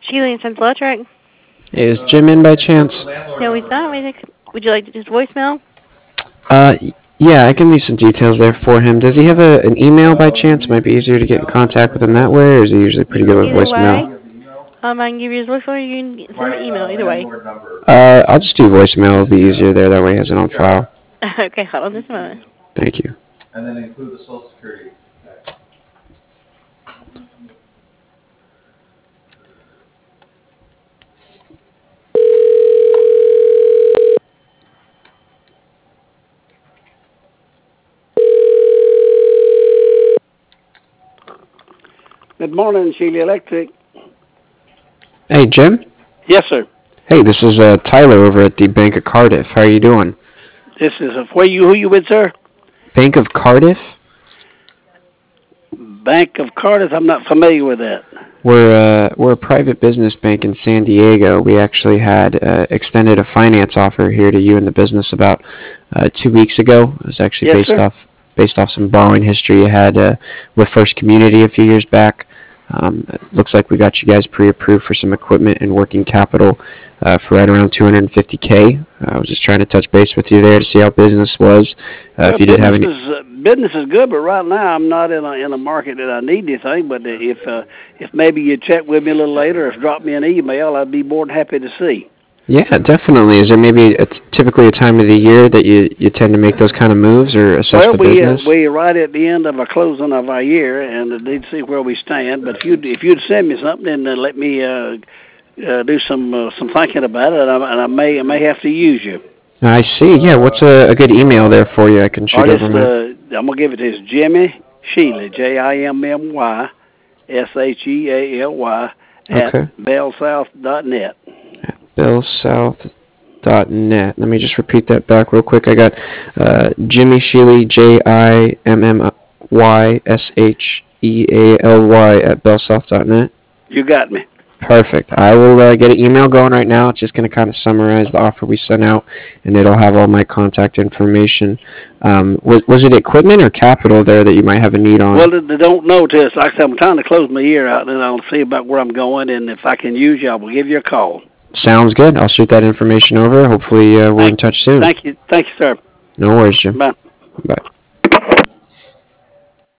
Sheila and Sons Electric. Hey, is Jim in by chance? No, he's not. Would you like his voicemail? Uh, yeah, I can leave some details there for him. Does he have an email by chance? Might be easier to get in contact with him that way, or is he usually pretty good with Either way. voicemail? I can give you his voicemail or you can send him an email. Either way. I'll just do voicemail. It'll be easier there. That way he has it on file. Okay, hold on just a moment. Thank you. Good morning, Sheila Electric. Hey, Jim? Yes, sir. Hey, this is Tyler over at the Bank of Cardiff. How are you doing? This is who you with, sir? Bank of Cardiff? Bank of Cardiff. I'm not familiar with that. We're a private business bank in San Diego. We actually had extended a finance offer here to you in the business about 2 weeks ago. It was actually based off some borrowing history you had with First Community a few years back. It looks like we got you guys pre-approved for some equipment and working capital for right around $250K. I was just trying to touch base with you there to see how business was. If you did have any. Business is good, but right now I'm not in a market that I need anything. But if maybe you check with me a little later, or drop me an email, I'd be more than happy to see. Yeah, definitely. Is there maybe typically a time of the year that you tend to make those kind of moves or assess the business? Well, we're right at the end of a closing of our year, and I need to see where we stand. But if you'd send me something, then let me do some thinking about it, and I may have to use you. I see. Yeah, what's a good email there for you? I can shoot over my. I'm gonna give it to you. Jimmy Shealy, JIMMY SHEALY at bellsouth.net. bellsouth.net. Let me just repeat that back real quick. I got Jimmy Shealy, JIMMY at bellsouth.net. You got me. Perfect. I will get an email going right now. It's just going to kind of summarize the offer we sent out, and it'll have all my contact information. Was it equipment or capital there that you might have a need on? Well, they don't know to us. Like I said, I'm trying to close my year out, and then I'll see about where I'm going, and if I can use you, I will give you a call. Sounds good. I'll shoot that information over. Hopefully we're in touch soon. Thank you, sir. No worries, Jim. Bye. Bye.